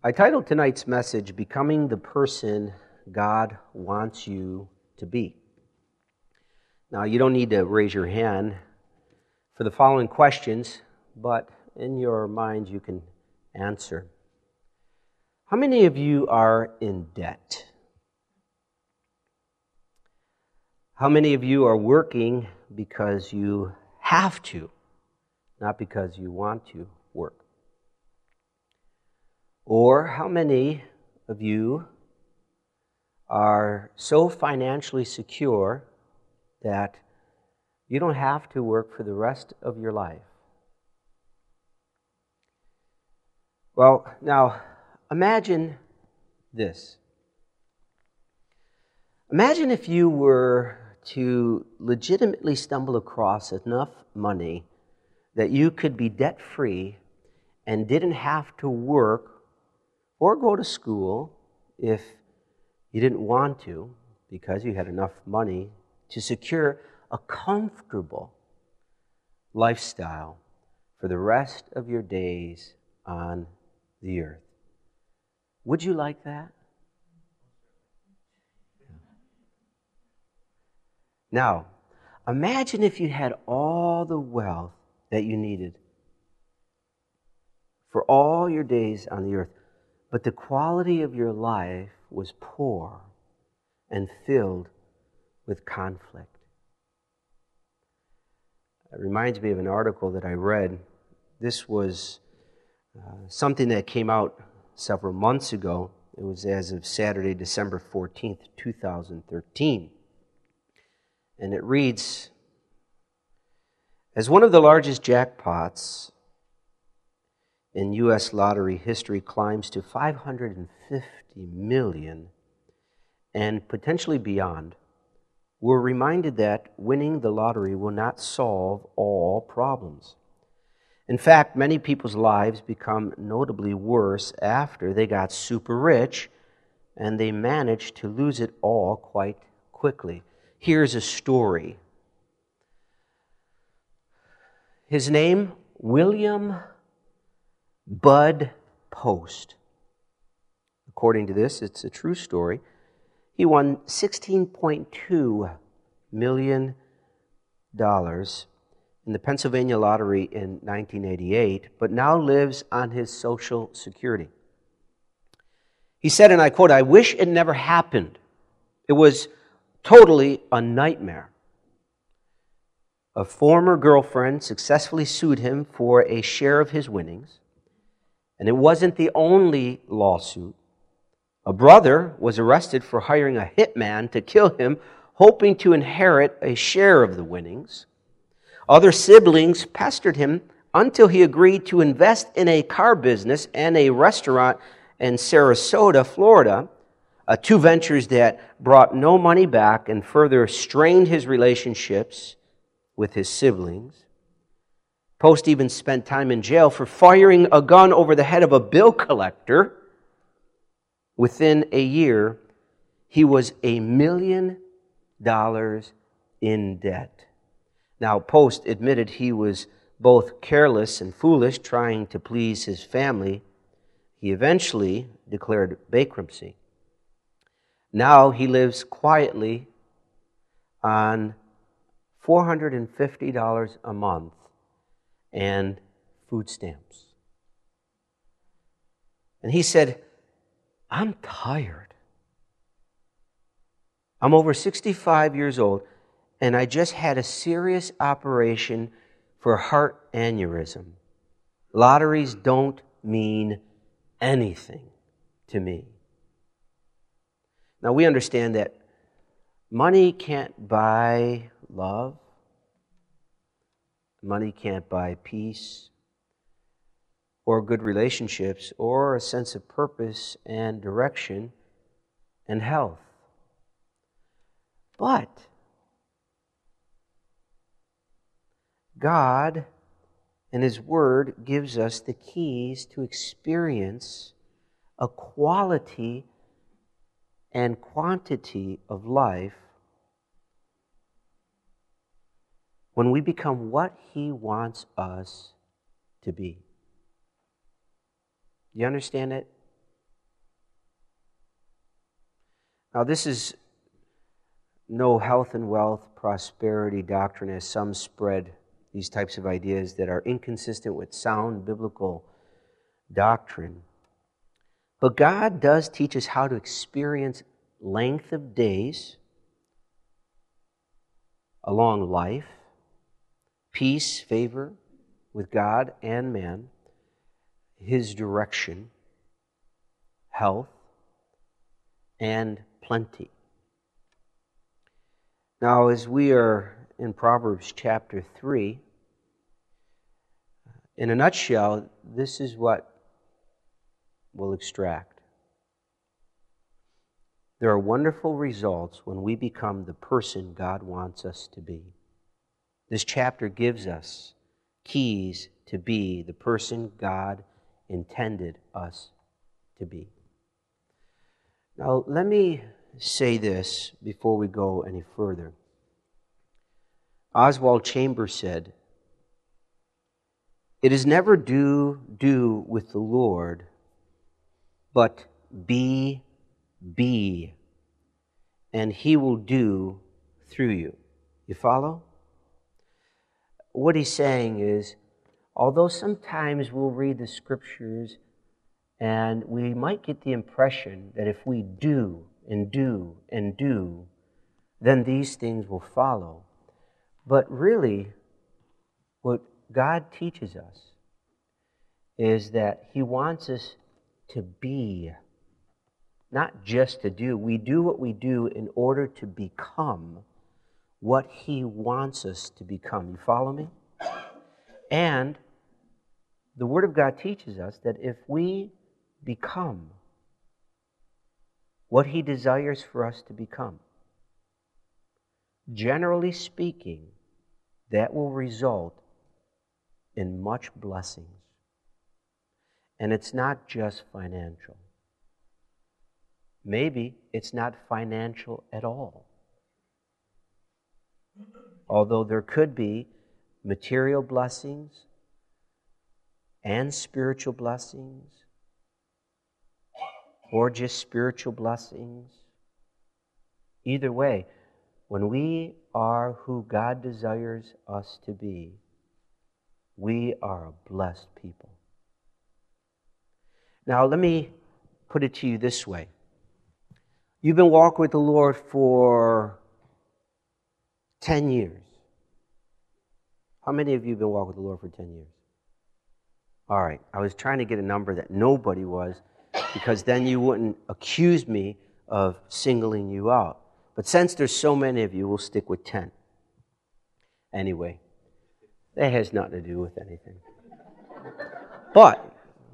I titled tonight's message, Becoming the Person God Wants You to Be. Now, you don't need to raise your hand for the following questions, but in your mind you can answer. How many of you are in debt? How many of you are working because you have to, not because you want to work? Or how many of you are so financially secure that you don't have to work for the rest of your life? Well, now, imagine this. Imagine if you were to legitimately stumble across enough money that you could be debt-free and didn't have to work or go to school if you didn't want to, because you had enough money to secure a comfortable lifestyle for the rest of your days on the earth. Would you like that? Now, imagine if you had all the wealth that you needed for all your days on the earth, but the quality of your life was poor and filled with conflict. It reminds me of an article that I read. This was something that came out several months ago. It was as of Saturday, December 14th, 2013. And it reads, as one of the largest jackpots in U.S. lottery history climbs to $550 million and potentially beyond, we're reminded that winning the lottery will not solve all problems. In fact, many people's lives become notably worse after they got super rich and they managed to lose it all quite quickly. Here's a story. His name, William Bud Post. According to this, it's a true story. He won $16.2 million in the Pennsylvania lottery in 1988, but now lives on his Social Security. He said, and I quote, "I wish it never happened. It was totally a nightmare." A former girlfriend successfully sued him for a share of his winnings, and it wasn't the only lawsuit. A brother was arrested for hiring a hitman to kill him, hoping to inherit a share of the winnings. Other siblings pestered him until he agreed to invest in a car business and a restaurant in Sarasota, Florida, two ventures that brought no money back and further strained his relationships with his siblings. Post even spent time in jail for firing a gun over the head of a bill collector. Within a year, he was $1 million in debt. Now, Post admitted he was both careless and foolish, trying to please his family. He eventually declared bankruptcy. Now he lives quietly on $450 a month and food stamps. And he said, "I'm tired. I'm over 65 years old, and I just had a serious operation for heart aneurysm. Lotteries don't mean anything to me." Now, we understand that money can't buy love. Money can't buy peace or good relationships or a sense of purpose and direction and health. But God and His Word gives us the keys to experience a quality and quantity of life when we become what He wants us to be. You understand it? Now, this is no health and wealth prosperity doctrine as some spread these types of ideas that are inconsistent with sound biblical doctrine. But God does teach us how to experience length of days, a long life, peace, favor with God and man, His direction, health, and plenty. Now, as we are in Proverbs chapter 3, in a nutshell, this is what we'll extract. There are wonderful results when we become the person God wants us to be. This chapter gives us keys to be the person God intended us to be. Now, let me say this before we go any further. Oswald Chambers said, "It is never do with the Lord, but be, and He will do through you." You follow? What he's saying is, although sometimes we'll read the Scriptures and we might get the impression that if we do and do and do, then these things will follow. But really, what God teaches us is that He wants us to be, not just to do. We do what we do in order to become what He wants us to become. You follow me? And the Word of God teaches us that if we become what He desires for us to become, generally speaking, that will result in much blessings. And it's not just financial. Maybe it's not financial at all. Although there could be material blessings and spiritual blessings, or just spiritual blessings. Either way, when we are who God desires us to be, we are a blessed people. Now, let me put it to you this way. You've been walking with the Lord for 10 years. How many of you have been walking with the Lord for 10 years? All right, I was trying to get a number that nobody was, because then you wouldn't accuse me of singling you out. But since there's so many of you, we'll stick with 10. Anyway, that has nothing to do with anything. But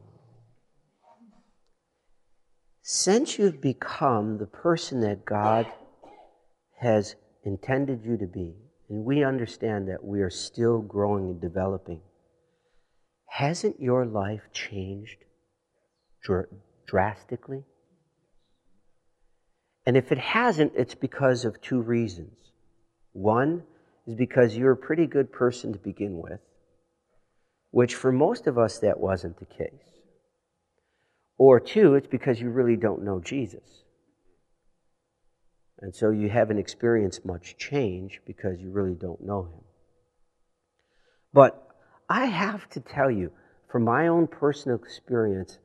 since you've become the person that God has intended you to be, and we understand that we are still growing and developing, hasn't your life changed drastically? And if it hasn't, it's because of two reasons. One is because you're a pretty good person to begin with, which for most of us that wasn't the case. Or two, it's because you really don't know Jesus. And so you haven't experienced much change because you really don't know Him. But I have to tell you, from my own personal experience,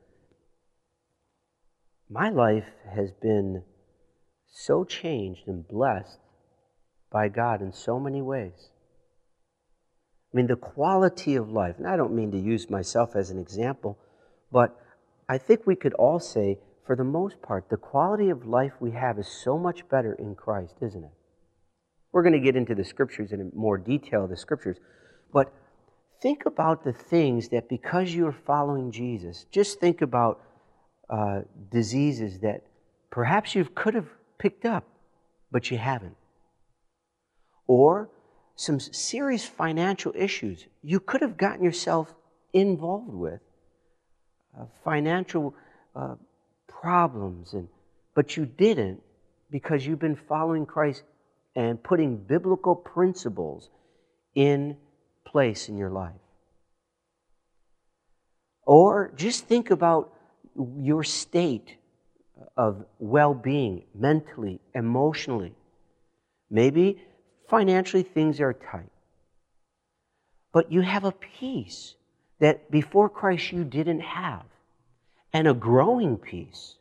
my life has been so changed and blessed by God in so many ways. I mean, the quality of life, and I don't mean to use myself as an example, but I think we could all say, for the most part, the quality of life we have is so much better in Christ, isn't it? We're going to get into the Scriptures in more detail, the Scriptures, but think about the things that because you're following Jesus, just think about diseases that perhaps you could have picked up, but you haven't. Or some serious financial issues you could have gotten yourself involved with, financial problems, but you didn't because you've been following Christ and putting biblical principles in place in your life. Or just think about your state of well-being, mentally, emotionally. Maybe financially things are tight. But you have a peace that before Christ you didn't have, and a growing peace.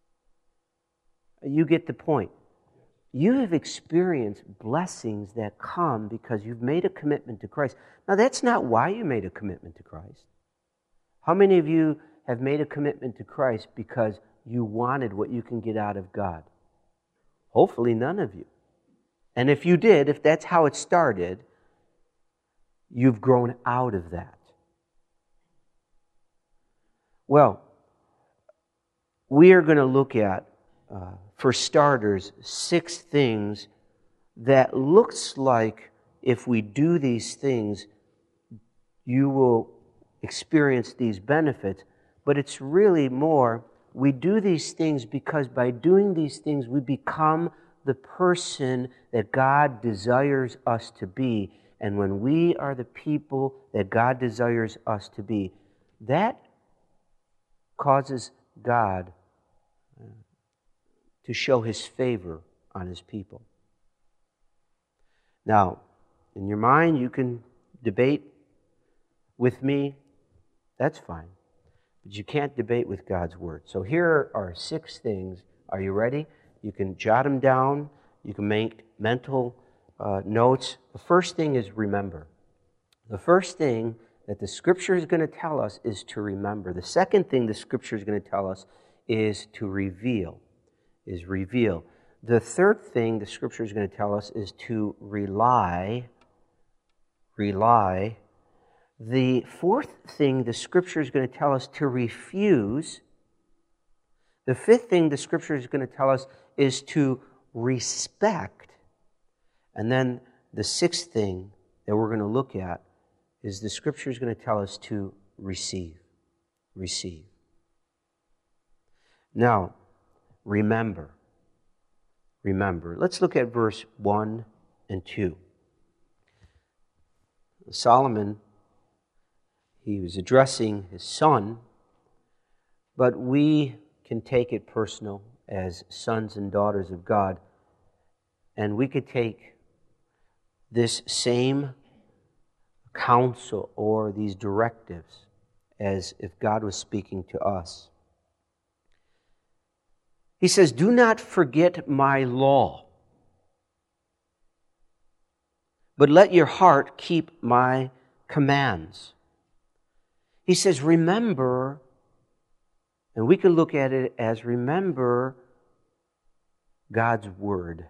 You get the point. You have experienced blessings that come because you've made a commitment to Christ. Now, that's not why you made a commitment to Christ. How many of you have made a commitment to Christ because you wanted what you can get out of God? Hopefully none of you. And if you did, if that's how it started, you've grown out of that. Well, we are going to look at, for starters, 6 things that looks like if we do these things, you will experience these benefits. But it's really more, we do these things because by doing these things, we become the person that God desires us to be. And when we are the people that God desires us to be, that causes God to show His favor on His people. Now, in your mind, you can debate with me. That's fine. But you can't debate with God's Word. So here are 6 things. Are you ready? You can jot them down. You can make mental notes. The first thing is remember. The first thing that the Scripture is going to tell us is to remember. The second thing the Scripture is going to tell us is to reveal. The third thing the Scripture is going to tell us is to rely. The fourth thing the Scripture is going to tell us to refuse. The fifth thing the Scripture is going to tell us is to respect. And then the sixth thing that we're going to look at is the Scripture is going to tell us to receive. Receive. Now, remember. Let's look at verse 1 and 2. Solomon, he was addressing his son, but we can take it personal as sons and daughters of God, and we could take this same counsel or these directives as if God was speaking to us. He says, "Do not forget my law, but let your heart keep my commands." He says, remember, and we can look at it as remember God's Word.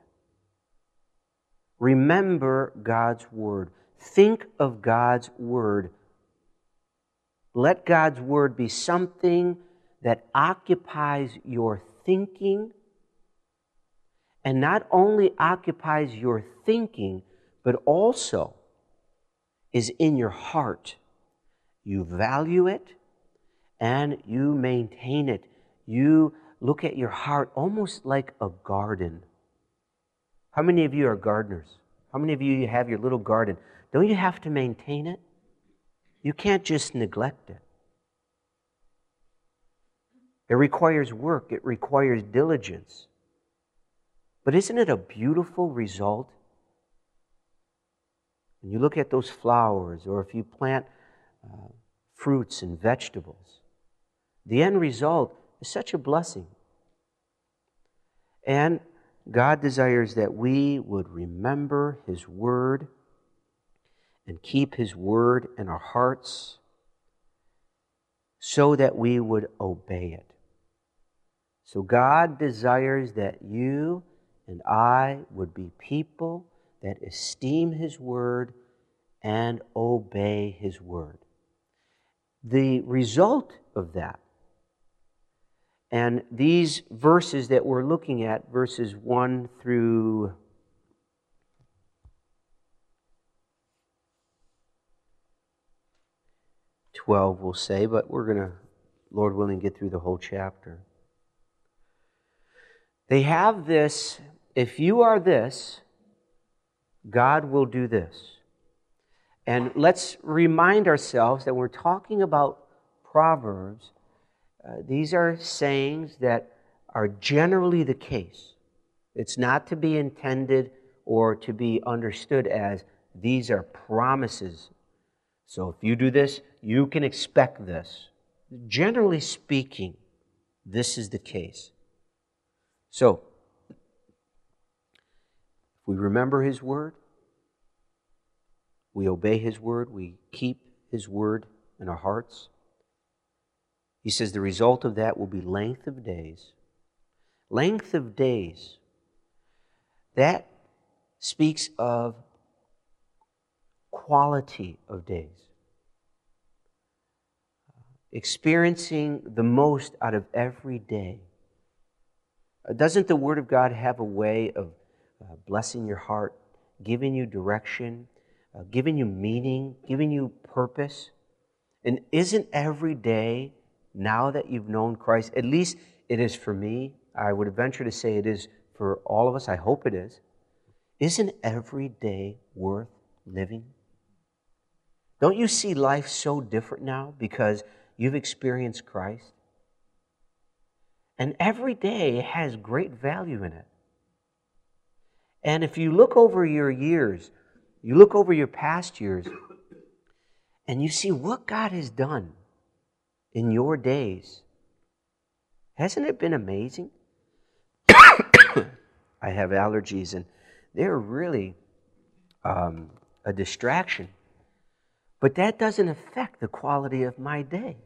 Remember God's Word. Think of God's Word. Let God's Word be something that occupies your thinking, and not only occupies your thinking, but also is in your heart. You value it and you maintain it. You look at your heart almost like a garden. How many of you are gardeners? How many of you have your little garden? Don't you have to maintain it? You can't just neglect it. It requires work. It requires diligence. But isn't it a beautiful result? When you look at those flowers, or if you plant fruits and vegetables, the end result is such a blessing. And God desires that we would remember His Word and keep His Word in our hearts so that we would obey it. So God desires that you and I would be people that esteem His Word and obey His Word. The result of that, and these verses that we're looking at, verses 1 through 12, we'll say, but we're going to, Lord willing, get through the whole chapter. They have this, if you are this, God will do this. And let's remind ourselves that when we're talking about Proverbs, these are sayings that are generally the case. It's not to be intended or to be understood as these are promises. So if you do this, you can expect this. Generally speaking, this is the case. So, if we remember His Word, we obey His Word, we keep His Word in our hearts. He says the result of that will be length of days. Length of days. That speaks of quality of days. Experiencing the most out of every day. Doesn't the Word of God have a way of blessing your heart, giving you direction, giving you meaning, giving you purpose? And isn't every day, now that you've known Christ, at least it is for me, I would venture to say it is for all of us, I hope it is, isn't every day worth living? Don't you see life so different now because you've experienced Christ? And every day has great value in it. And if you look over your years, you look over your past years, and you see what God has done in your days, hasn't it been amazing? I have allergies, and they're really a distraction. But that doesn't affect the quality of my day.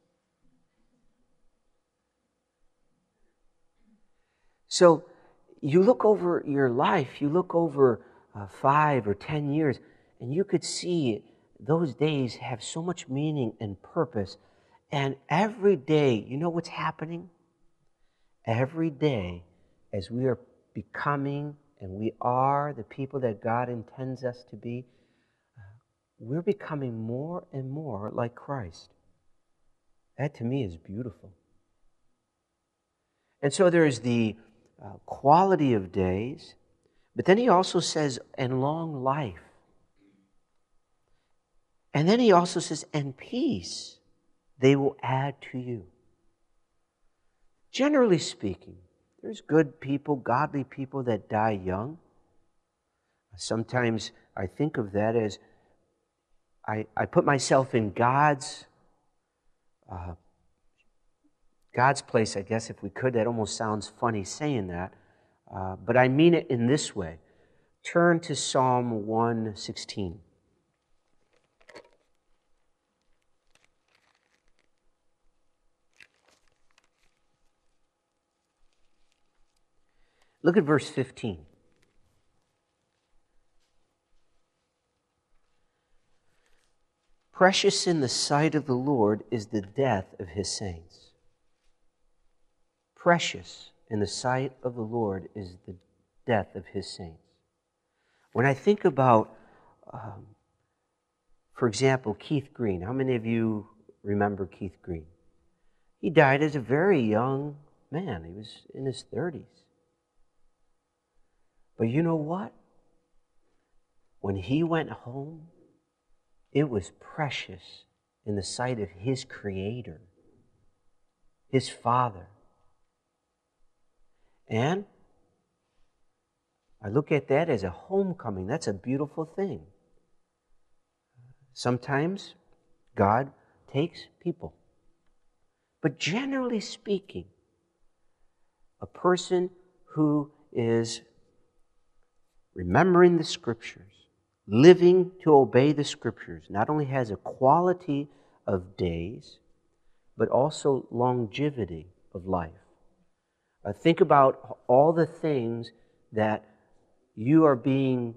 So you look over your life, you look over 5 or 10 years, and you could see those days have so much meaning and purpose. And every day, you know what's happening? Every day, as we are becoming, and we are the people that God intends us to be, we're becoming more and more like Christ. That to me is beautiful. And so there's the quality of days, but then he also says, and long life. And then he also says, and peace they will add to you. Generally speaking, there's good people, godly people that die young. Sometimes I think of that as I put myself in God's place, I guess, if we could. That almost sounds funny saying that. But I mean it in this way. Turn to Psalm 116. Look at verse 15. Precious in the sight of the Lord is the death of His saints. Precious in the sight of the Lord is the death of His saints. When I think about, for example, Keith Green. How many of you remember Keith Green? He died as a very young man. He was in his 30s. But you know what? When he went home, it was precious in the sight of his Creator, his Father. And I look at that as a homecoming. That's a beautiful thing. Sometimes God takes people. But generally speaking, a person who is remembering the Scriptures, living to obey the Scriptures, not only has a quality of days, but also longevity of life. Think about all the things that you are being,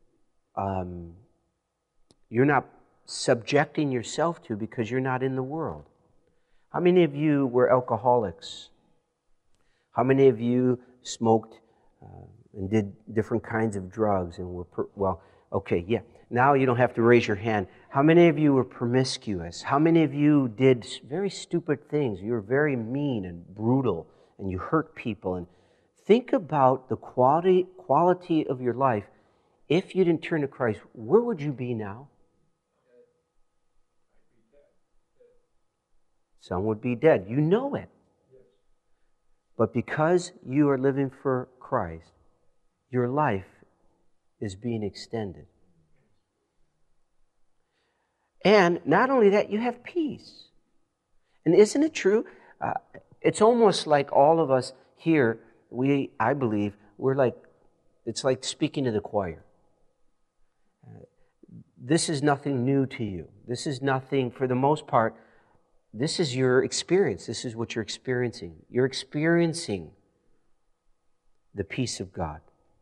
you're not subjecting yourself to because you're not in the world. How many of you were alcoholics? How many of you smoked and did different kinds of drugs and were, okay, yeah. Now you don't have to raise your hand. How many of you were promiscuous? How many of you did very stupid things? You were very mean and brutal and you hurt people. And think about the quality of your life. If you didn't turn to Christ, where would you be now? Some would be dead. You know it. But because you are living for Christ, your life is being extended. And not only that, you have peace. And isn't it true? It's almost like all of us here, I believe, it's like speaking to the choir. This is nothing new to you. This is nothing, for the most part, this is your experience. This is what you're experiencing. You're experiencing the peace of God.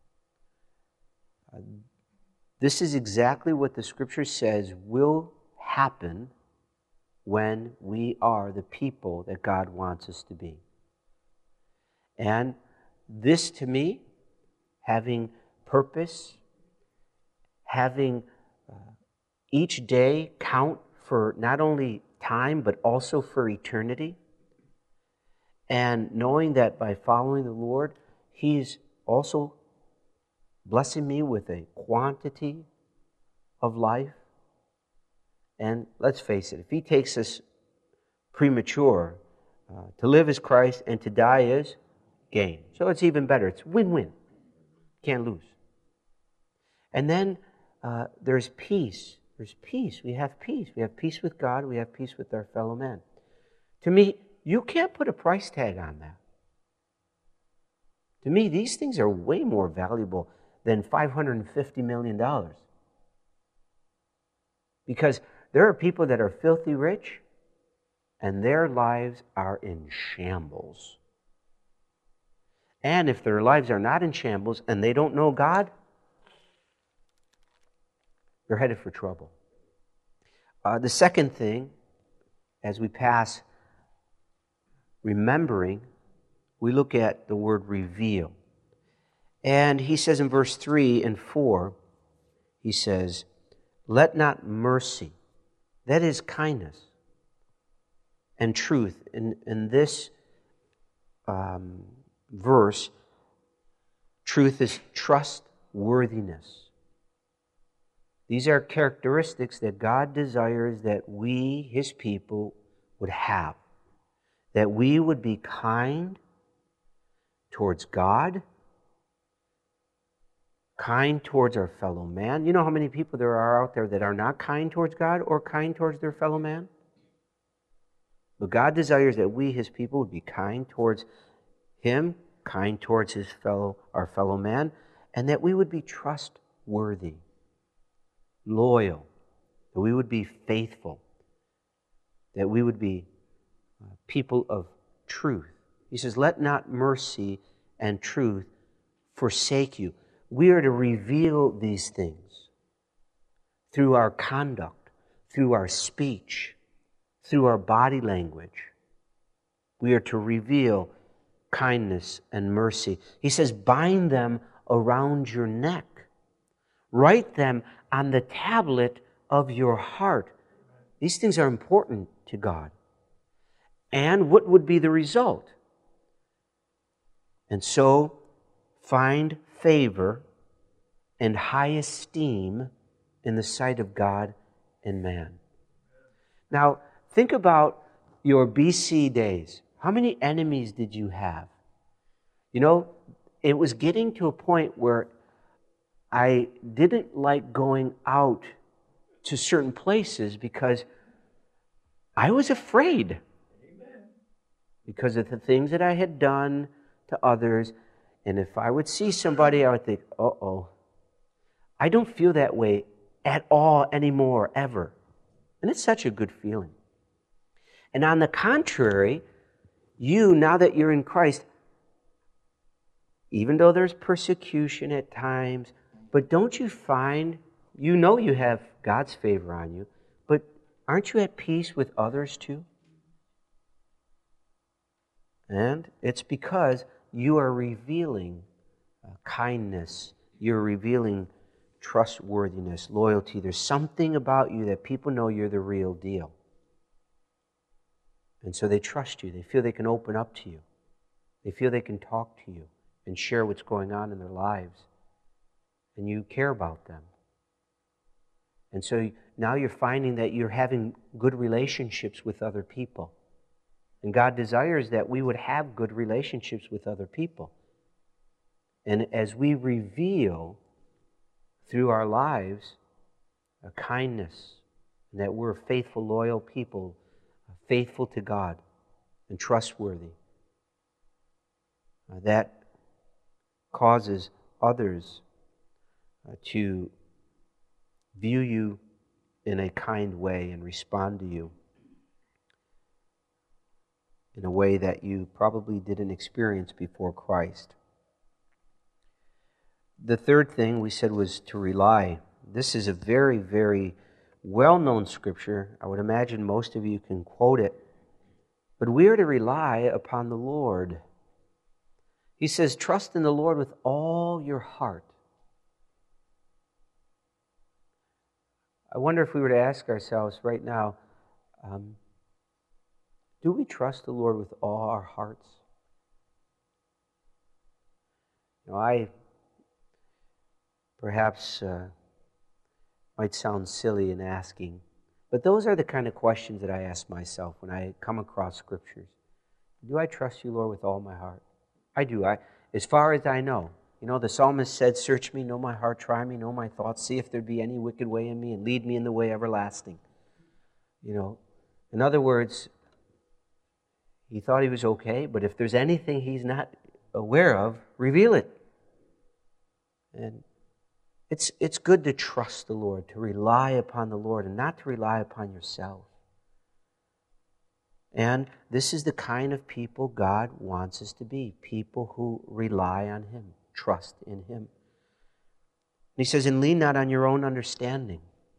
This is exactly what the Scripture says will happen when we are the people that God wants us to be. And this, to me, having purpose, having each day count for not only time, but also for eternity, and knowing that by following the Lord, He's also blessing me with a quantity of life. And let's face it, if He takes us premature, to live is Christ and to die is gain. So it's even better. It's win-win. Can't lose. And then there's peace. There's peace. We have peace. We have peace with God. We have peace with our fellow men. To me, you can't put a price tag on that. To me, these things are way more valuable than $550 million. Because there are people that are filthy rich, and their lives are in shambles. And if their lives are not in shambles and they don't know God, they're headed for trouble. The second thing, as we pass remembering, we look at the word reveal. And he says in verse 3 and 4, he says, let not mercy, that is kindness, and truth. In this verse, truth is trustworthiness. These are characteristics that God desires that we, His people, would have. That we would be kind towards God, kind towards our fellow man. You know how many people there are out there that are not kind towards God or kind towards their fellow man? But God desires that we, His people, would be kind towards Him, kind towards our fellow man, and that we would be trustworthy, loyal, that we would be faithful, that we would be people of truth. He says, let not mercy and truth forsake you. We are to reveal these things through our conduct, through our speech, through our body language. We are to reveal kindness and mercy. He says, bind them around your neck. Write them on the tablet of your heart. These things are important to God. And what would be the result? And so, find favor and high esteem in the sight of God and man. Now, think about your BC days. How many enemies did you have? You know, it was getting to a point where I didn't like going out to certain places because I was afraid. Amen. Because of the things that I had done to others. And if I would see somebody, I would think, uh-oh. I don't feel that way at all anymore, ever. And it's such a good feeling. And on the contrary, you, now that you're in Christ, even though there's persecution at times, but don't you find, you know you have God's favor on you, but aren't you at peace with others too? And it's because you are revealing kindness, you're revealing trustworthiness, loyalty. There's something about you that people know you're the real deal. And so they trust you. They feel they can open up to you. They feel they can talk to you and share what's going on in their lives. And you care about them. And so now you're finding that you're having good relationships with other people. And God desires that we would have good relationships with other people. And as we reveal through our lives a kindness, and that we're faithful, loyal people, faithful to God and trustworthy, that causes others to view you in a kind way and respond to you in a way that you probably didn't experience before Christ. The third thing we said was to rely. This is a very, very well-known scripture. I would imagine most of you can quote it. But we are to rely upon the Lord. He says, trust in the Lord with all your heart. I wonder if we were to ask ourselves right now, do we trust the Lord with all our hearts? I perhaps might sound silly in asking, but those are the kind of questions that I ask myself when I come across scriptures. Do I trust you, Lord, with all my heart? I do. As far as I know. The psalmist said, search me, know my heart, try me, know my thoughts, see if there be any wicked way in me, and lead me in the way everlasting. In other words, he thought he was okay, but if there's anything he's not aware of, reveal it. And it's good to trust the Lord, to rely upon the Lord, and not to rely upon yourself. And this is the kind of people God wants us to be, people who rely on Him, trust in Him. And He says, and lean not on your own understanding.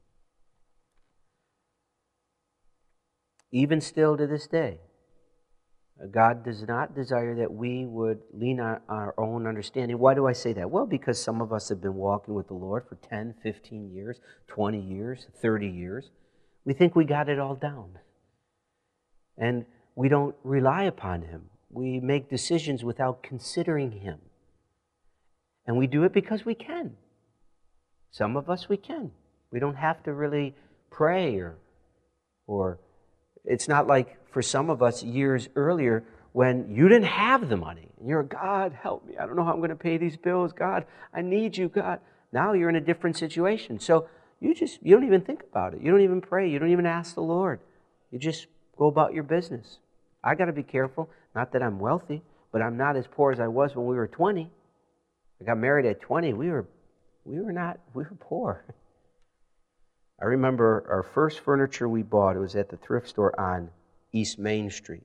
Even still to this day, God does not desire that we would lean on our own understanding. Why do I say that? Well, because some of us have been walking with the Lord for 10, 15 years, 20 years, 30 years. We think we got it all down. And we don't rely upon Him. We make decisions without considering Him. And we do it because we can. Some of us, we can. We don't have to really pray or it's not like for some of us years earlier when you didn't have the money. And you're, God, help me. I don't know how I'm going to pay these bills. God, I need you, God. Now you're in a different situation. So you don't even think about it. You don't even pray. You don't even ask the Lord. You just go about your business. I got to be careful. Not that I'm wealthy, but I'm not as poor as I was when we were 20. I got married at 20. We were poor. I remember our first furniture we bought, it was at the thrift store on East Main Street.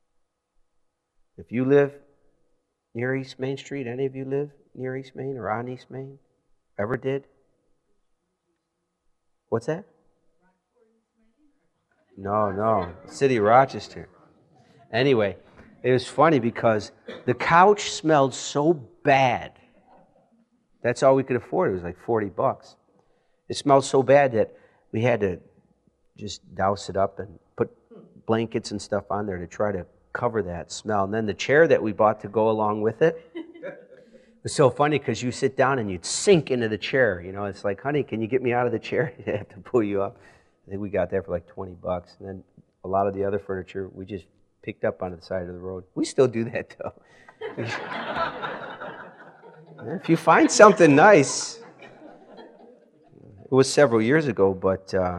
If you live near East Main Street, any of you live near East Main or on East Main? Ever did? What's that? No, City of Rochester. Anyway, it was funny because the couch smelled so bad. That's all we could afford. It was like $40. It smelled so bad that we had to just douse it up and put blankets and stuff on there to try to cover that smell. And then the chair that we bought to go along with it was so funny because you sit down and you'd sink into the chair. It's like, honey, can you get me out of the chair? They have to pull you up. I think we got there for like $20. And then a lot of the other furniture we just picked up on the side of the road. We still do that, though. If you find something nice... It was several years ago, but we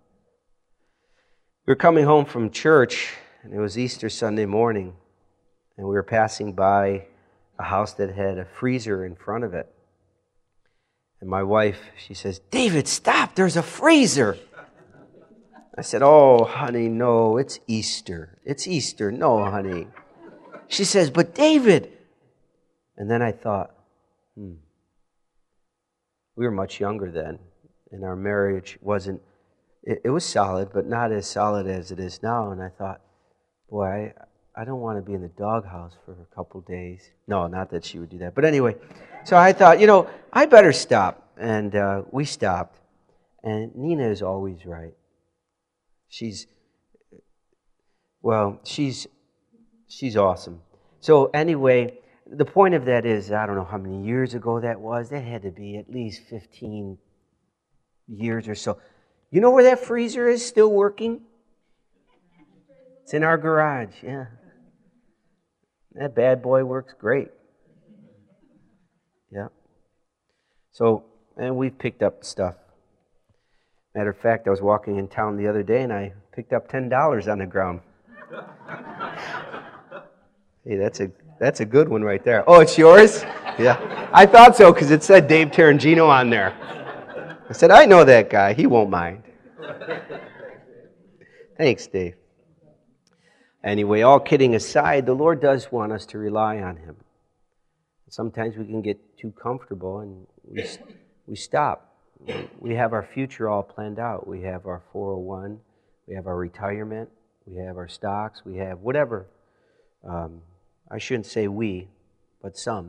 were coming home from church, and it was Easter Sunday morning, and we were passing by a house that had a freezer in front of it. And my wife, she says, David, stop, there's a freezer. I said, oh, honey, no, it's Easter. It's Easter. No, honey. She says, but David. And then I thought, we were much younger then. And our marriage wasn't, it was solid, but not as solid as it is now. And I thought, boy, I don't want to be in the doghouse for a couple days. No, not that she would do that. But anyway, so I thought, I better stop. And we stopped. And Nina is always right. She's awesome. So anyway, the point of that is, I don't know how many years ago that was. That had to be at least 15 years or so. You know where that freezer is still working? It's in our garage, yeah. That bad boy works great. Yeah. So, and we've picked up stuff. Matter of fact, I was walking in town the other day and I picked up $10 on the ground. Hey, that's a good one right there. Oh, it's yours? Yeah. I thought so because it said Dave Tarangino on there. I said, I know that guy. He won't mind. Thanks, Dave. Anyway, all kidding aside, the Lord does want us to rely on Him. Sometimes we can get too comfortable and we stop. We have our future all planned out. We have our 401, we have our retirement, we have our stocks, we have whatever. I shouldn't say we, but some.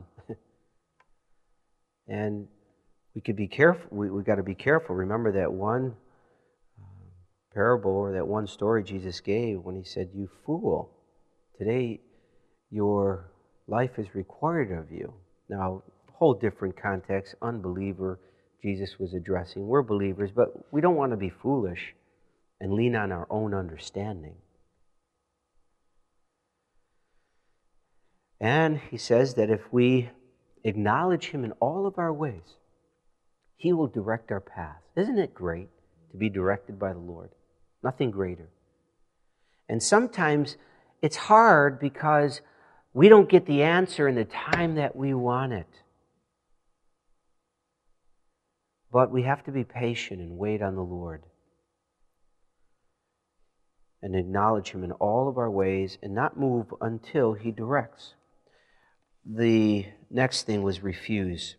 And we could be careful. We got to be careful. Remember that one parable or that one story Jesus gave when He said, "You fool, today your life is required of you." Now, whole different context, unbeliever Jesus was addressing. We're believers, but we don't want to be foolish and lean on our own understanding. And He says that if we acknowledge Him in all of our ways, He will direct our path. Isn't it great to be directed by the Lord? Nothing greater. And sometimes it's hard because we don't get the answer in the time that we want it. But we have to be patient and wait on the Lord and acknowledge Him in all of our ways and not move until He directs. The next thing was refuse.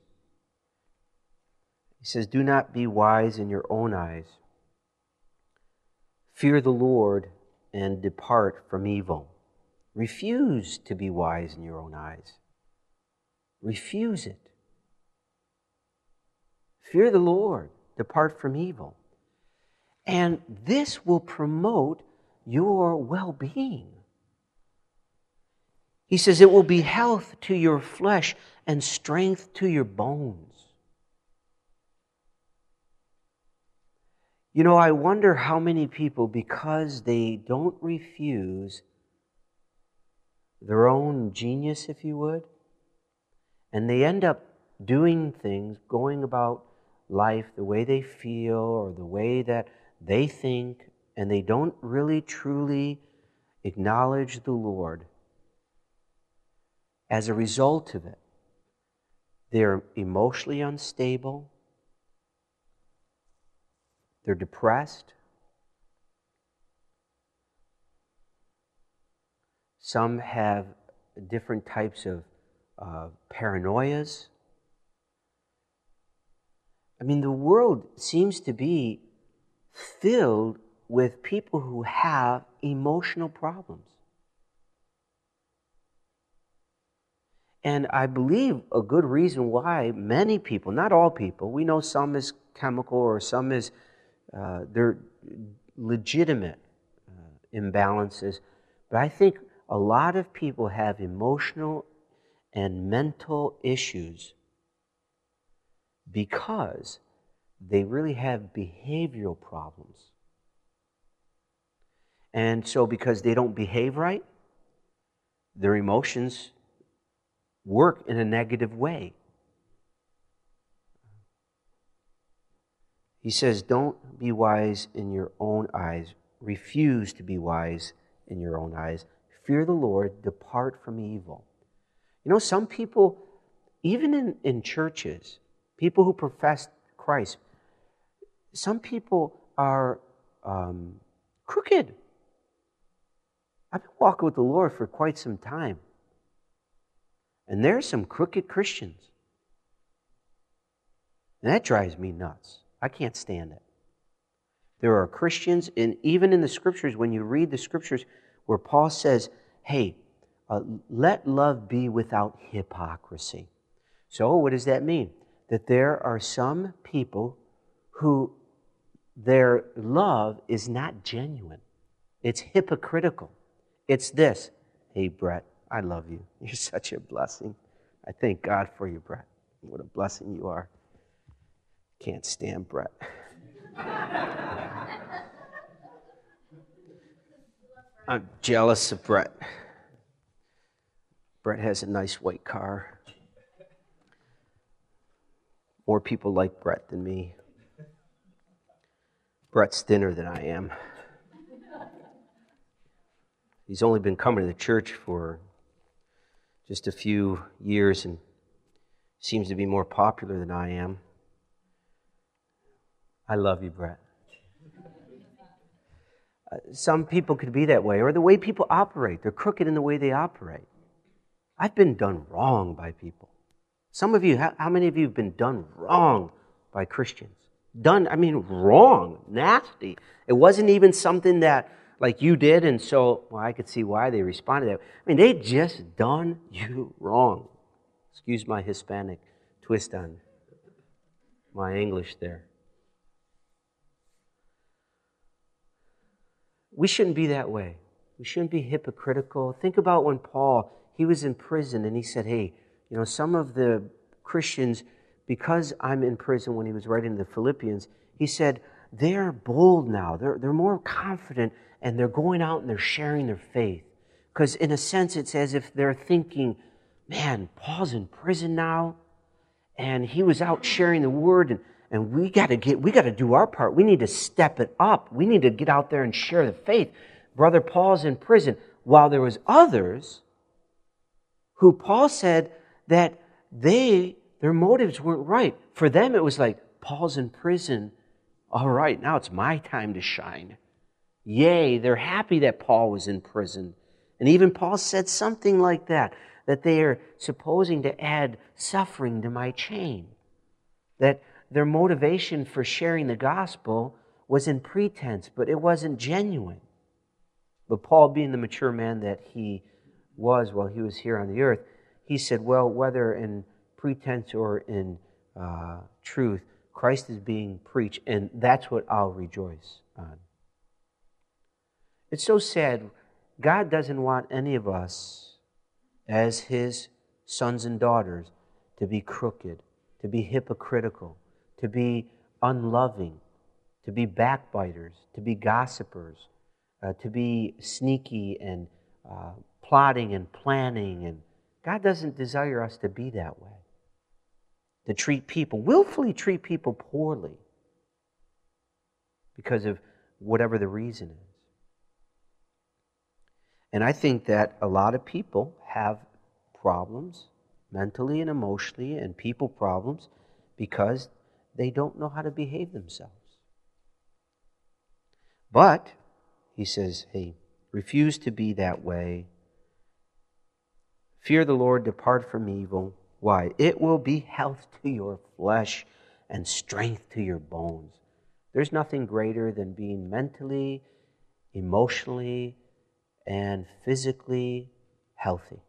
He says, "Do not be wise in your own eyes. Fear the Lord and depart from evil." Refuse to be wise in your own eyes. Refuse it. Fear the Lord, depart from evil. And this will promote your well-being. He says it will be health to your flesh and strength to your bones. You know, I wonder how many people, because they don't refuse their own genius, if you would, and they end up doing things, going about life the way they feel or the way that they think, and they don't really truly acknowledge the Lord. As a result of it, they're emotionally unstable, they're depressed, some have different types of paranoias. I mean, the world seems to be filled with people who have emotional problems. And I believe a good reason why many people, not all people, we know some is chemical or some is, they're legitimate imbalances, but I think a lot of people have emotional and mental issues because they really have behavioral problems. And so because they don't behave right, their emotions work in a negative way. He says, don't be wise in your own eyes. Refuse to be wise in your own eyes. Fear the Lord, depart from evil. You know, some people, even in churches, people who profess Christ, some people are crooked. I've been walking with the Lord for quite some time. And there's some crooked Christians. And that drives me nuts. I can't stand it. There are Christians, and even in the Scriptures, when you read the Scriptures, where Paul says, hey, let love be without hypocrisy. So what does that mean? That there are some people who their love is not genuine. It's hypocritical. It's this, hey, Brett, I love you. You're such a blessing. I thank God for you, Brett. What a blessing you are. Can't stand Brett. I'm jealous of Brett. Brett has a nice white car. More people like Brett than me. Brett's thinner than I am. He's only been coming to the church for just a few years and seems to be more popular than I am. I love you, Brett. Some people could be that way, or the way people operate. They're crooked in the way they operate. I've been done wrong by people. Some of you, how many of you have been done wrong by Christians? Wrong, nasty. It wasn't even something that, like, you did, and so, well, I could see why they responded that way. I mean, they just done you wrong. Excuse my Hispanic twist on my English there. We shouldn't be that way. We shouldn't be hypocritical. Think about when Paul, he was in prison and he said, hey, some of the Christians, because I'm in prison, when he was writing the Philippians, he said, they're bold now. They're more confident, and they're going out and they're sharing their faith. Because in a sense, it's as if they're thinking, man, Paul's in prison now, and he was out sharing the word, and we got to do our part. We need to step it up. We need to get out there and share the faith. Brother Paul's in prison. While there was others who Paul said that their motives weren't right. For them, it was like, Paul's in prison. All right, now it's my time to shine. Yay, they're happy that Paul was in prison. And even Paul said something like that they are supposing to add suffering to my chain. That their motivation for sharing the gospel was in pretense, but it wasn't genuine. But Paul, being the mature man that he was while he was here on the earth, he said, well, whether in pretense or in truth, Christ is being preached, and that's what I'll rejoice on. It's so sad. God doesn't want any of us as His sons and daughters to be crooked, to be hypocritical, to be unloving, to be backbiters, to be gossipers, to be sneaky and plotting and planning. And God doesn't desire us to be that way. To willfully treat people poorly because of whatever the reason is. And I think that a lot of people have problems mentally and emotionally, and people problems because they don't know how to behave themselves. But, he says, hey, refuse to be that way. Fear the Lord, depart from evil. Why? It will be health to your flesh and strength to your bones. There's nothing greater than being mentally, emotionally, and physically healthy.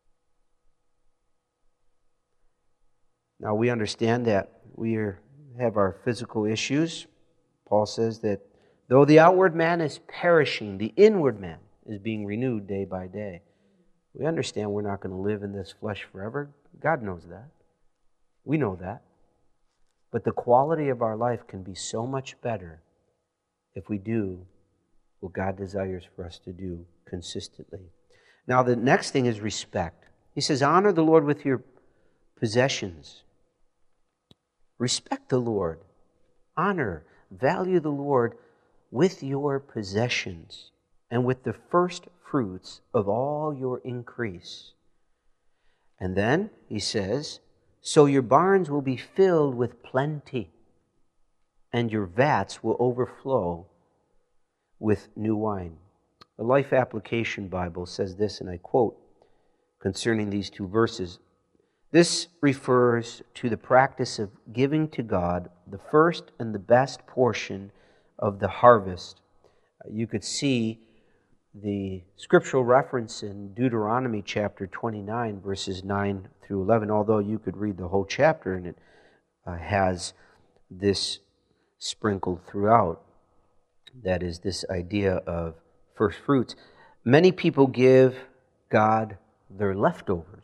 Now, we understand that we have our physical issues. Paul says that though the outward man is perishing, the inward man is being renewed day by day. We understand we're not going to live in this flesh forever. God knows that. We know that. But the quality of our life can be so much better if we do what God desires for us to do consistently. Now, the next thing is respect. He says, honor the Lord with your possessions. Respect the Lord. Honor, value the Lord with your possessions and with the first fruits of all your increase. And then, he says, so your barns will be filled with plenty, and your vats will overflow with new wine. The Life Application Bible says this, and I quote, concerning these two verses, this refers to the practice of giving to God the first and the best portion of the harvest. You could see the scriptural reference in Deuteronomy chapter 29, verses 9 through 11, although you could read the whole chapter and it has this sprinkled throughout. That is this idea of first fruits. Many people give God their leftovers.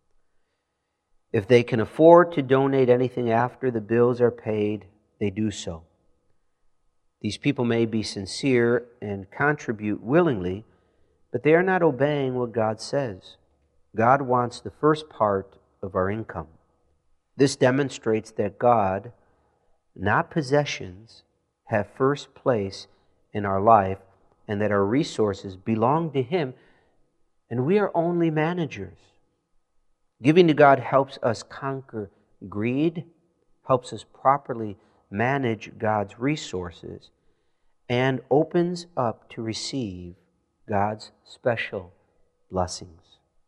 If they can afford to donate anything after the bills are paid, they do so. These people may be sincere and contribute willingly, but they are not obeying what God says. God wants the first part of our income. This demonstrates that God, not possessions, have first place in our life, and that our resources belong to Him, and we are only managers. Giving to God helps us conquer greed, helps us properly manage God's resources, and opens up to receive God's special blessings.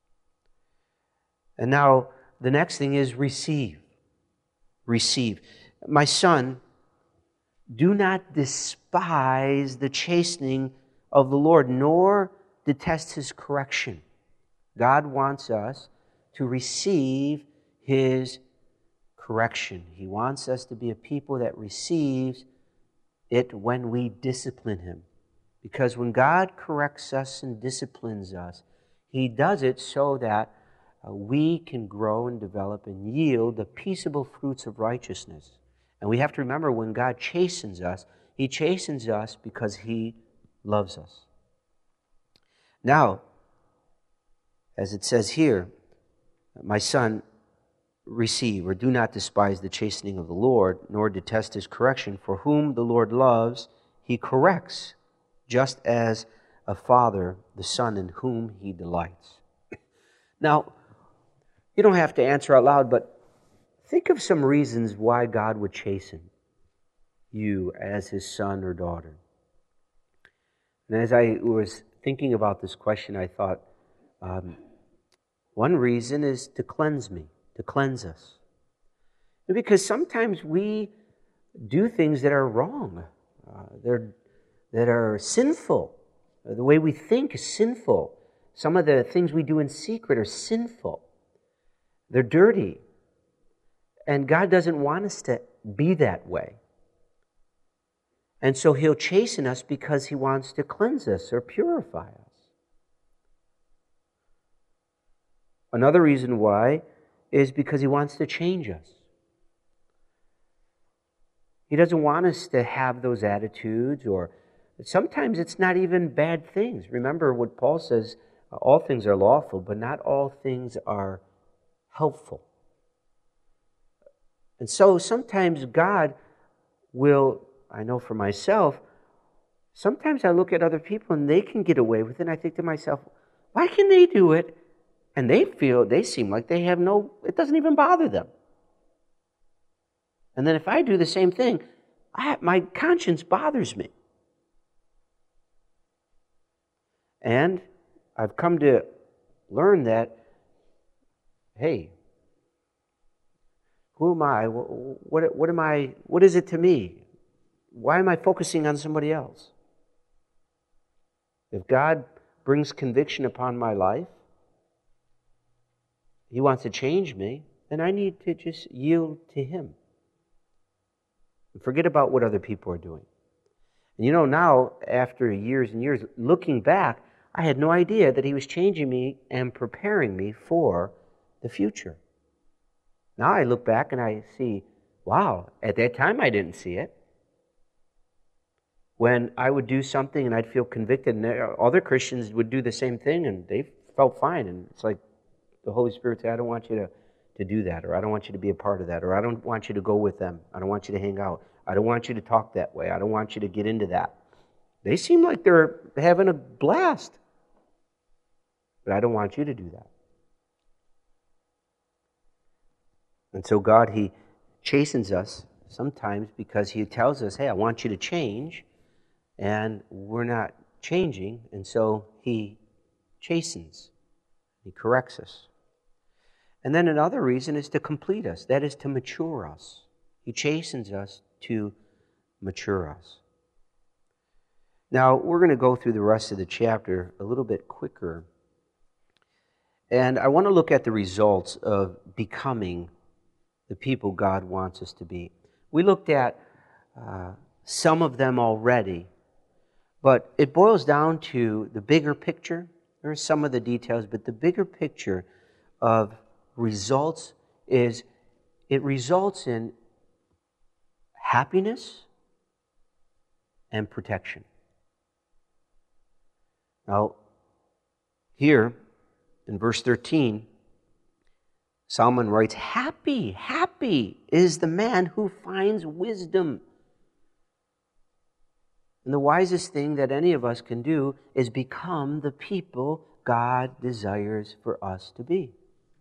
And now, the next thing is receive. Receive. My son, do not despise the chastening of the Lord, nor detest His correction. God wants us to receive His correction. He wants us to be a people that receives it when we discipline Him. Because when God corrects us and disciplines us, He does it so that we can grow and develop and yield the peaceable fruits of righteousness. And we have to remember, when God chastens us, He chastens us because He loves us. Now, as it says here, my son, receive, or do not despise the chastening of the Lord, nor detest His correction. For whom the Lord loves, He corrects, just as a father the son in whom He delights. Now, you don't have to answer out loud, but think of some reasons why God would chasten you as His son or daughter. And as I was thinking about this question, I thought, one reason is to cleanse me, to cleanse us. Because sometimes we do things that are wrong, that are sinful. The way we think is sinful. Some of the things we do in secret are sinful. They're dirty. And God doesn't want us to be that way. And so He'll chasten us because He wants to cleanse us or purify us. Another reason why is because He wants to change us. He doesn't want us to have those attitudes, or sometimes it's not even bad things. Remember what Paul says, all things are lawful, but not all things are helpful. And so sometimes God will, I know for myself, sometimes I look at other people and they can get away with it, and I think to myself, why can they do it? And they seem like they have it doesn't even bother them. And then if I do the same thing, my conscience bothers me. And I've come to learn that, hey, who am I? What am I? What is it to me? Why am I focusing on somebody else? If God brings conviction upon my life, He wants to change me, then I need to just yield to Him. And forget about what other people are doing. And you know, now, after years and years, looking back, I had no idea that He was changing me and preparing me for the future. Now I look back and I see, wow, at that time I didn't see it. When I would do something and I'd feel convicted, and other Christians would do the same thing and they felt fine. And it's like the Holy Spirit said, I don't want you to do that, or I don't want you to be a part of that, or I don't want you to go with them. I don't want you to hang out. I don't want you to talk that way. I don't want you to get into that. They seem like they're having a blast. But I don't want you to do that. And so God, He chastens us sometimes because He tells us, hey, I want you to change, and we're not changing, and so He chastens. He corrects us. And then another reason is to complete us, that is to mature us. He chastens us to mature us. Now, we're going to go through the rest of the chapter a little bit quicker. And I want to look at the results of becoming the people God wants us to be. We looked at some of them already, but it boils down to the bigger picture. There are some of the details, but the bigger picture of results is it results in happiness and protection. Now, Here, in verse 13, Solomon writes, happy, happy is the man who finds wisdom. And the wisest thing that any of us can do is become the people God desires for us to be.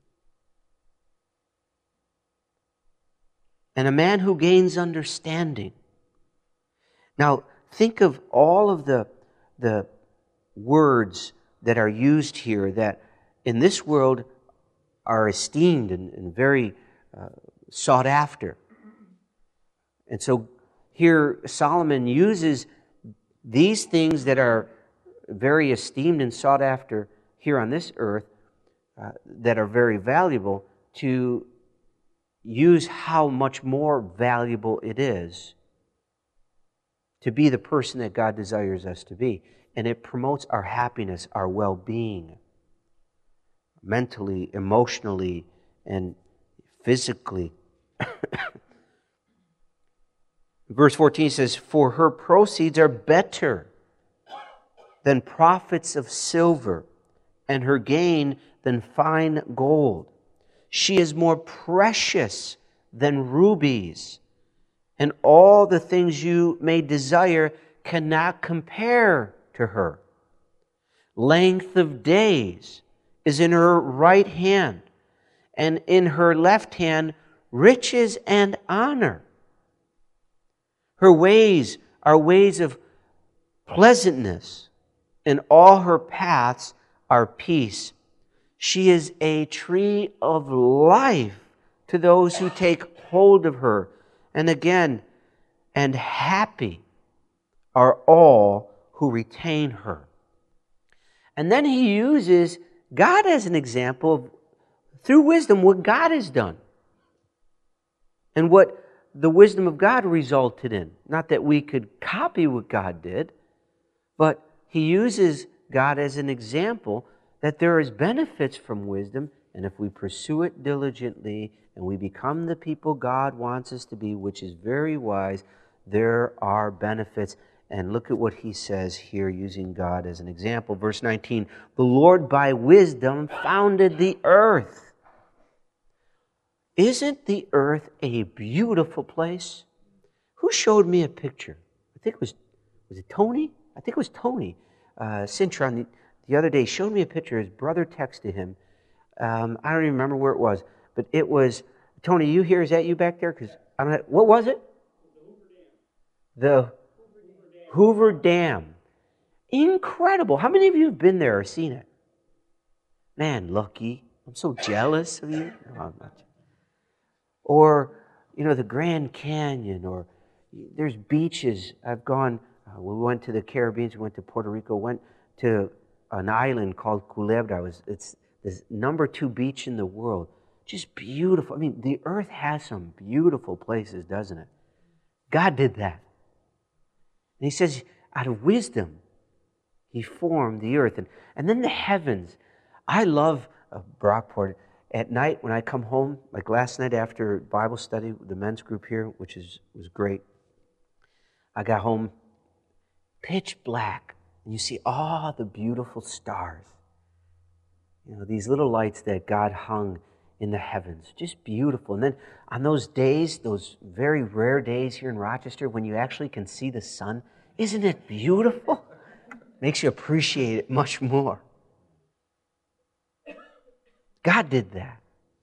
And a man who gains understanding. Now, think of all of the words that are used here that in this world are esteemed and very sought after. And so here Solomon uses these things that are very esteemed and sought after here on this earth, that are very valuable, to use how much more valuable it is to be the person that God desires us to be. And it promotes our happiness, our well-being, mentally, emotionally, and physically. Verse 14 says, for her proceeds are better than profits of silver, and her gain than fine gold. She is more precious than rubies, and all the things you may desire cannot compare to her. Length of days is in her right hand, and in her left hand riches and honor. Her ways are ways of pleasantness, and all her paths are peace. She is a tree of life to those who take hold of her. And again, and happy are all who retain her. And then he uses God as an example of, through wisdom, what God has done. And what the wisdom of God resulted in. Not that we could copy what God did, but he uses God as an example that there is benefits from wisdom, and if we pursue it diligently and we become the people God wants us to be, which is very wise, there are benefits. And look at what he says here using God as an example. Verse 19, the Lord by wisdom founded the earth. Isn't the earth a beautiful place? Who showed me a picture? I think it was it Tony? I think it was Tony Cintron the other day showed me a picture. His brother texted him. I don't even remember where it was, but it was, Tony, you here? Is that you back there? Because I don't know, what was it? The Hoover Dam. Incredible. How many of you have been there or seen it? Man, lucky. I'm so jealous of you. No, I'm not. Or, the Grand Canyon, or there's beaches. I've gone, we went to the Caribbean, we went to Puerto Rico, went to an island called Culebra. It's the number 2 beach in the world. Just beautiful. I mean, the earth has some beautiful places, doesn't it? God did that. And he says, out of wisdom, he formed the earth. And then the heavens. I love Brockport. At night, when I come home, like last night after Bible study with the men's group here, which was great, I got home, pitch black, and you see all the beautiful stars. These little lights that God hung in the heavens. Just beautiful. And then on those days, those very rare days here in Rochester, when you actually can see the sun, isn't it beautiful? Makes you appreciate it much more. God did that.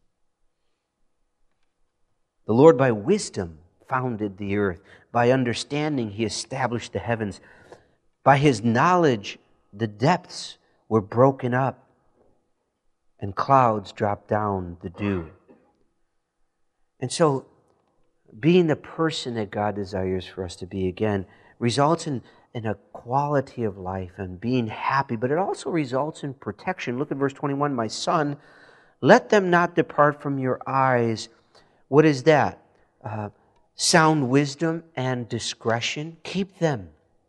The Lord by wisdom founded the earth. By understanding, he established the heavens. By his knowledge, the depths were broken up, and clouds dropped down the dew. And so, being the person that God desires for us to be, again, results in a quality of life and being happy, but it also results in protection. Look at verse 21, my son, let them not depart from your eyes. What is that? Sound wisdom and discretion. Keep them,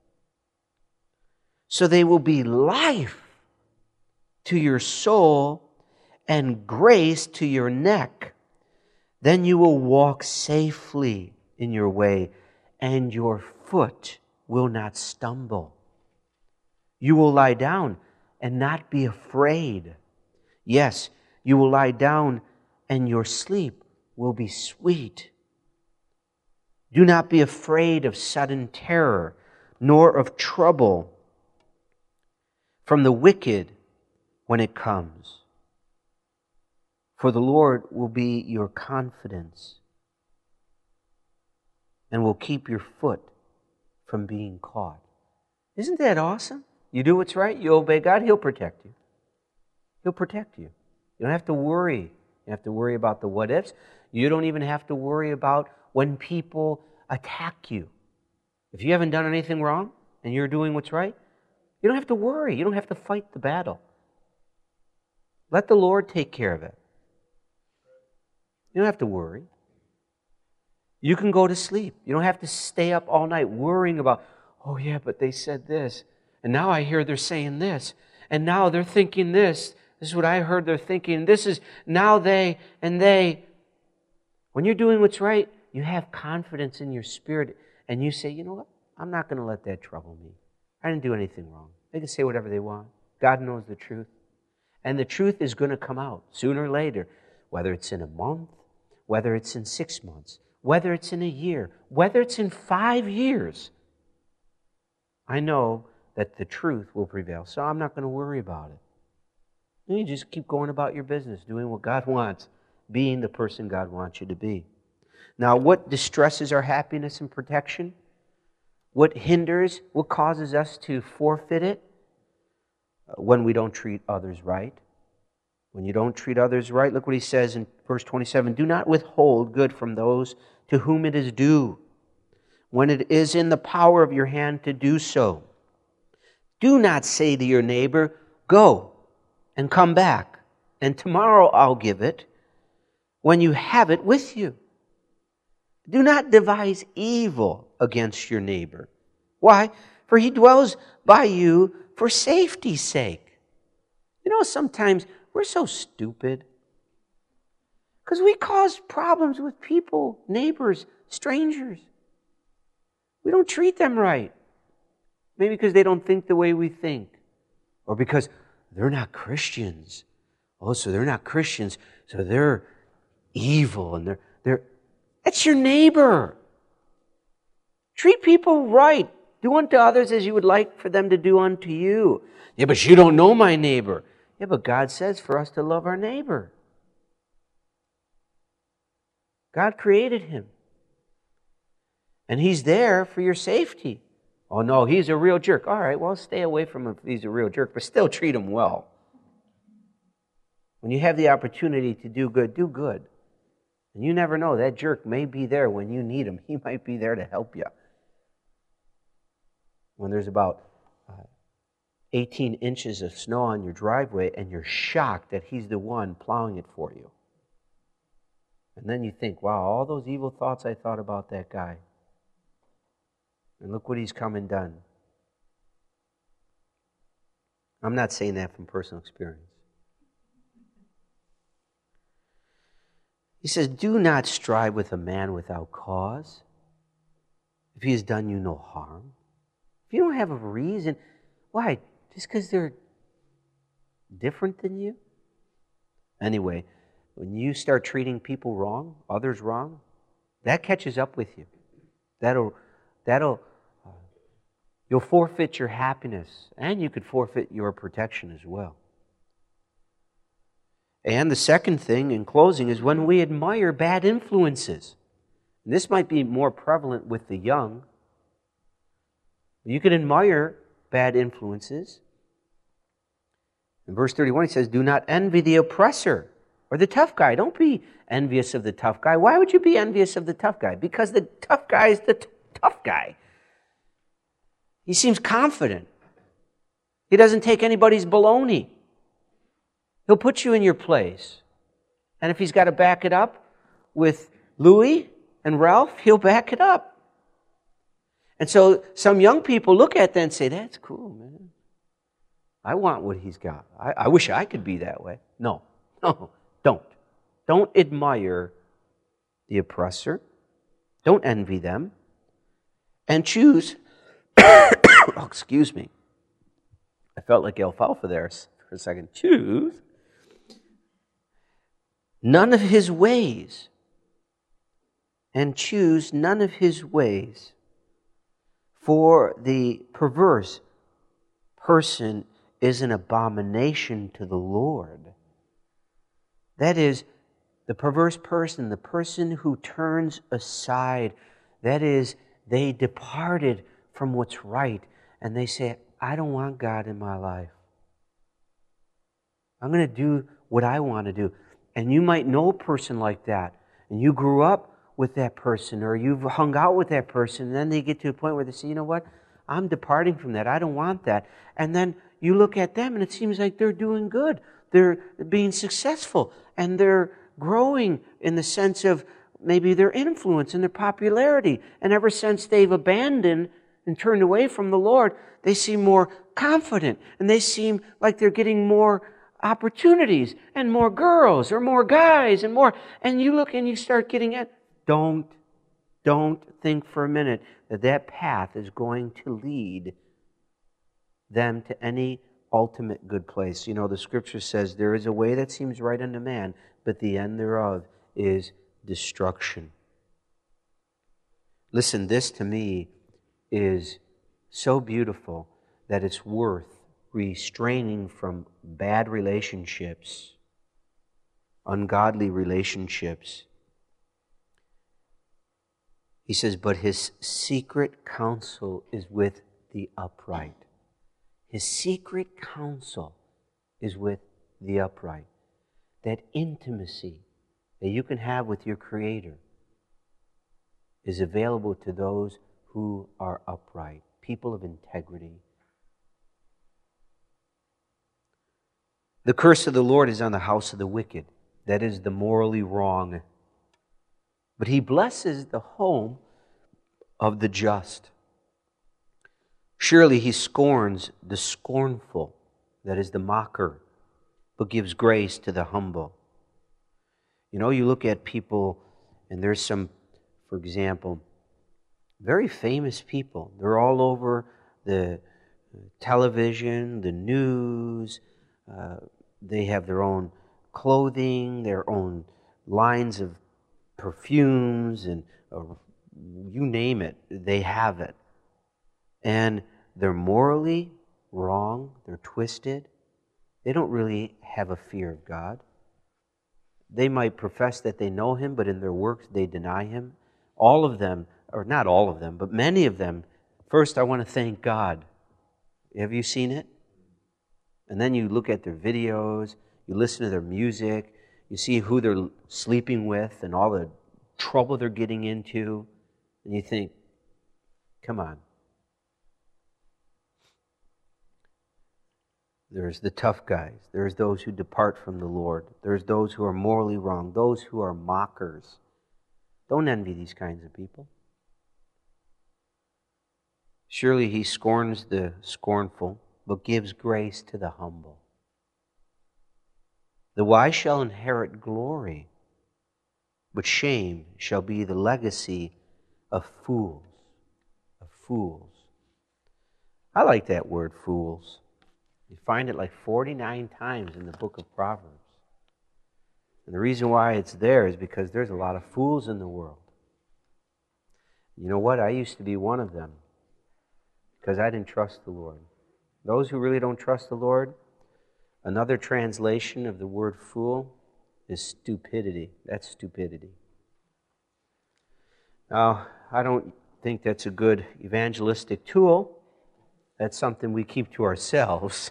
so they will be life to your soul and grace to your neck. Then you will walk safely in your way, and your foot will not stumble. You will lie down and not be afraid. Yes, you will lie down and your sleep will be sweet. Do not be afraid of sudden terror, nor of trouble from the wicked when it comes. For the Lord will be your confidence and will keep your foot from being caught. Isn't that awesome? You do what's right, you obey God, He'll protect you. He'll protect you. You don't have to worry. You have to worry about the what ifs. You don't even have to worry about when people attack you. If you haven't done anything wrong and you're doing what's right, you don't have to worry. You don't have to fight the battle. Let the Lord take care of it. You don't have to worry. You can go to sleep. You don't have to stay up all night worrying about, oh yeah, but they said this. And now I hear they're saying this. And now they're thinking this. This is what I heard they're thinking. This is now they and they. When you're doing what's right, you have confidence in your spirit. And you say, you know what? I'm not going to let that trouble me. I didn't do anything wrong. They can say whatever they want. God knows the truth. And the truth is going to come out sooner or later. Whether it's in a month, whether it's in 6 months, whether it's in a year, whether it's in 5 years. I know that the truth will prevail. So I'm not going to worry about it. You just keep going about your business, doing what God wants, being the person God wants you to be. Now, what distresses our happiness and protection? What hinders, what causes us to forfeit it? When we don't treat others right. When you don't treat others right, look what he says in verse 27. Do not withhold good from those to whom it is due, when it is in the power of your hand to do so. Do not say to your neighbor, go and come back, and tomorrow I'll give it, when you have it with you. Do not devise evil against your neighbor. Why? For he dwells by you for safety's sake. You know, sometimes we're so stupid because we cause problems with people, neighbors, strangers. We don't treat them right. Maybe because they don't think the way we think, or because they're not Christians. Oh, so they're not Christians, so they're evil, and they're that's your neighbor. Treat people right. Do unto others as you would like for them to do unto you. Yeah, but you don't know my neighbor. Yeah, but God says for us to love our neighbor. God created him. And he's there for your safety. Oh no, he's a real jerk. All right, well, stay away from him if he's a real jerk, but still treat him well. When you have the opportunity to do good, do good. And you never know, that jerk may be there when you need him. He might be there to help you. When there's about 18 inches of snow on your driveway and you're shocked that he's the one plowing it for you. And then you think, wow, all those evil thoughts I thought about that guy. And look what he's come and done. I'm not saying that from personal experience. He says, do not strive with a man without cause, if he has done you no harm. If you don't have a reason, why? Just because they're different than you? Anyway, when you start treating people wrong, others wrong, that catches up with you. You'll forfeit your happiness, and you could forfeit your protection as well. And the second thing, in closing, is when we admire bad influences. And this might be more prevalent with the young. You can admire bad influences. In verse 31, he says, do not envy the oppressor or the tough guy. Don't be envious of the tough guy. Why would you be envious of the tough guy? Because the tough guy is the tough guy. He seems confident. He doesn't take anybody's baloney. He'll put you in your place. And if he's got to back it up with Louis and Ralph, he'll back it up. And so some young people look at that and say, that's cool, man. I want what he's got. I wish I could be that way. No, don't. Don't admire the oppressor. Don't envy them. And choose, excuse me, I felt like alfalfa there for a second. Choose none of his ways, and choose none of his ways. For the perverse person is an abomination to the Lord. That is, the perverse person, the person who turns aside, that is, they departed from what's right, and they say, I don't want God in my life. I'm going to do what I want to do. And you might know a person like that, and you grew up with that person, or you've hung out with that person, and then they get to a point where they say, you know what, I'm departing from that. I don't want that. And then you look at them, and it seems like they're doing good. They're being successful, and they're growing in the sense of maybe their influence and their popularity. And ever since they've abandoned and turned away from the Lord, they seem more confident, and they seem like they're getting more opportunities and more girls or more guys and more. And you look and you start getting at, don't think for a minute that that path is going to lead them to any ultimate good place. You know, the Scripture says there is a way that seems right unto man, but the end thereof is destruction. Listen, this to me is so beautiful that it's worth restraining from bad relationships, ungodly relationships. He says, but his secret counsel is with the upright. His secret counsel is with the upright. That intimacy that you can have with your Creator is available to those who are upright, people of integrity. The curse of the Lord is on the house of the wicked, that is the morally wrong. But He blesses the home of the just. Surely He scorns the scornful, that is the mocker, but gives grace to the humble. You know, you look at people, and there's some, for example, very famous people. They're all over the television, the news. They have their own clothing, their own lines of perfumes, and you name it, they have it. And they're morally wrong, they're twisted. They don't really have a fear of God. They might profess that they know Him, but in their works they deny Him. All of them, or not all of them, but many of them, first I want to thank God. Have you seen it? And then you look at their videos, you listen to their music, you see who they're sleeping with and all the trouble they're getting into, and you think, come on. There's the tough guys. There's those who depart from the Lord. There's those who are morally wrong. Those who are mockers. Don't envy these kinds of people. Surely He scorns the scornful, but gives grace to the humble. The wise shall inherit glory, but shame shall be the legacy of fools. Of fools. I like that word, fools. You find it like 49 times in the book of Proverbs. And the reason why it's there is because there's a lot of fools in the world. You know what? I used to be one of them because I didn't trust the Lord. Those who really don't trust the Lord, another translation of the word fool is stupidity. That's stupidity. Now, I don't think that's a good evangelistic tool. That's something we keep to ourselves.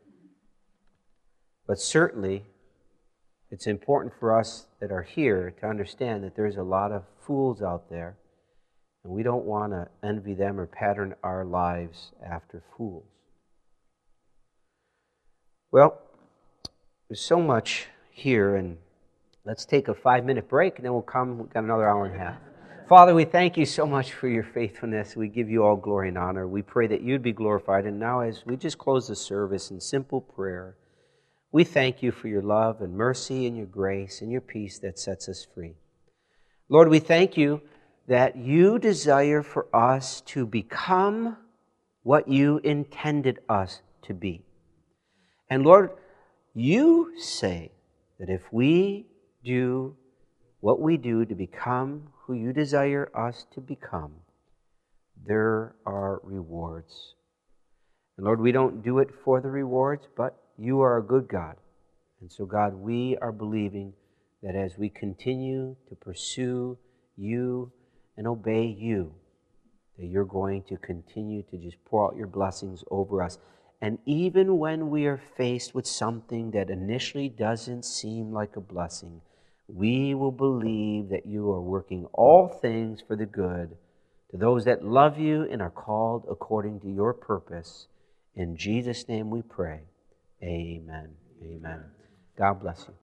But certainly, it's important for us that are here to understand that there's a lot of fools out there, and we don't want to envy them or pattern our lives after fools. Well, there's so much here, and let's take a 5-minute break, and then we'll come. We've got another hour and a half. Father, we thank You so much for Your faithfulness. We give You all glory and honor. We pray that You'd be glorified. And now as we just close the service in simple prayer, we thank You for Your love and mercy and Your grace and Your peace that sets us free. Lord, we thank You that You desire for us to become what You intended us to be. And Lord, you say that if we do what we do to become who you desire us to become, there are rewards. And Lord, we don't do it for the rewards, but you are a good God. And so, God, we are believing that as we continue to pursue you and obey you, that you're going to continue to just pour out your blessings over us. And even when we are faced with something that initially doesn't seem like a blessing, we will believe that you are working all things for the good to those that love you and are called according to your purpose. In Jesus' name we pray. Amen. Amen. God bless you.